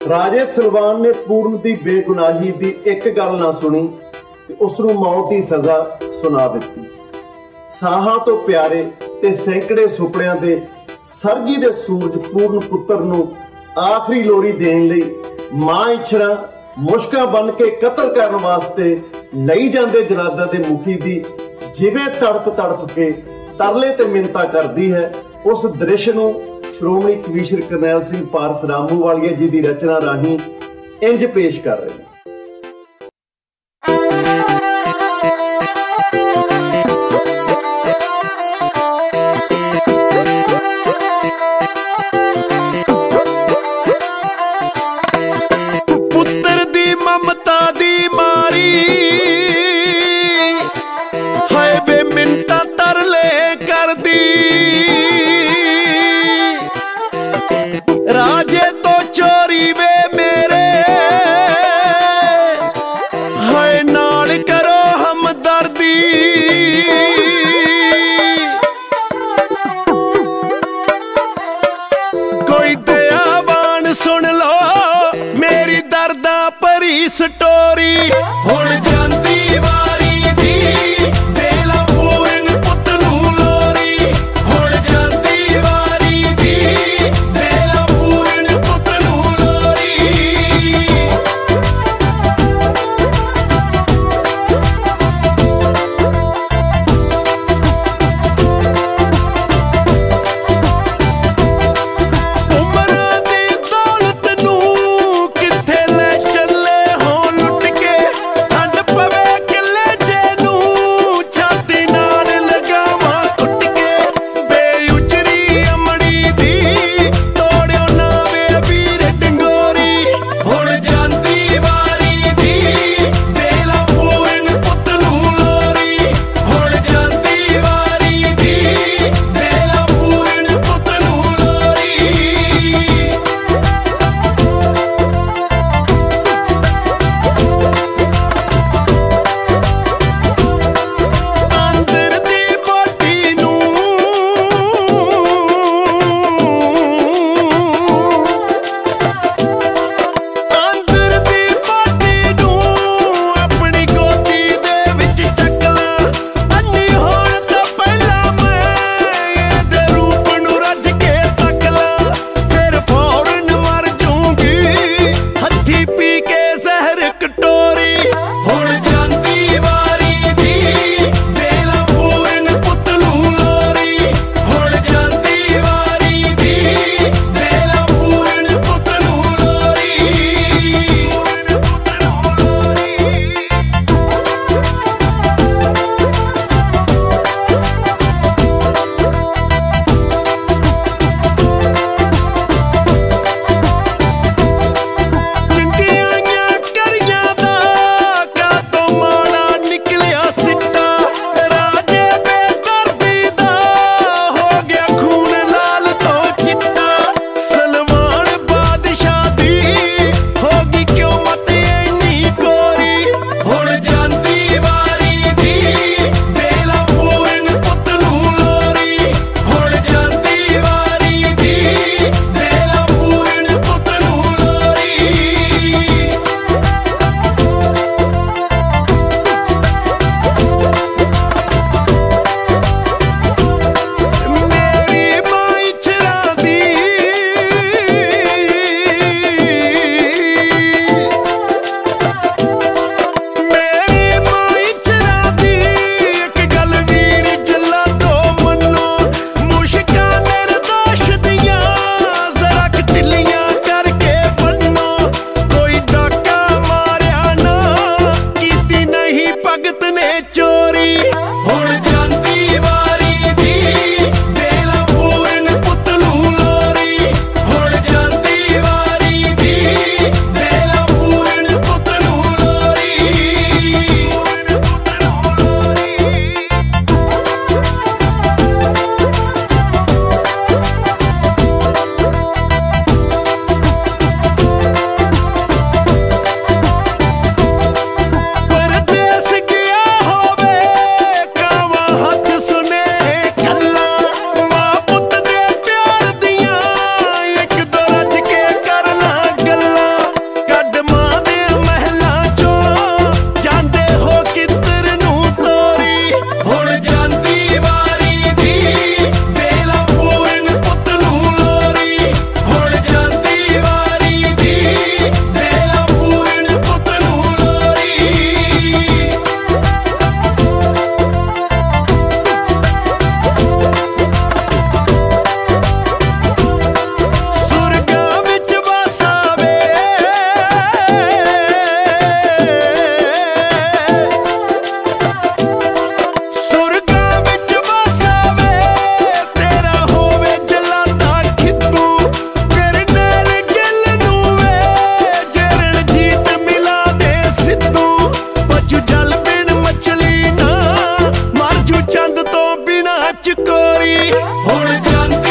राजे Salwan ने पूर्ण की बेगुनाही की एक गल ना सुनी ते उसनूं मौत की सज़ा सुना दी। साहां तो प्यारे ते सैकड़े सुपनिਆਂ ਦੇ सरगी दे सूरज पूर्ण पुत्र नूं आखिरी लोरी देण लई मां इछरा मुश्कां बन के कतल करन वास्ते लई जांदे जलादां दे मुखी दी जिवें तड़प तड़प के तरले ते मिन्नतां करदी है, उस दृश्य नूं श्रोमणी कवीशर करनैल सिंह पारस रामूवालिया जी की रचना राही इंज पेश कर रहे हैं। पुत्र दी ममता दी मारी है वे मिन्नतां तरले कर दी। राजे तो चोरी वे मेरे ਚਕੋਰੀ ਹੁਣ ਜਾਂਦੀ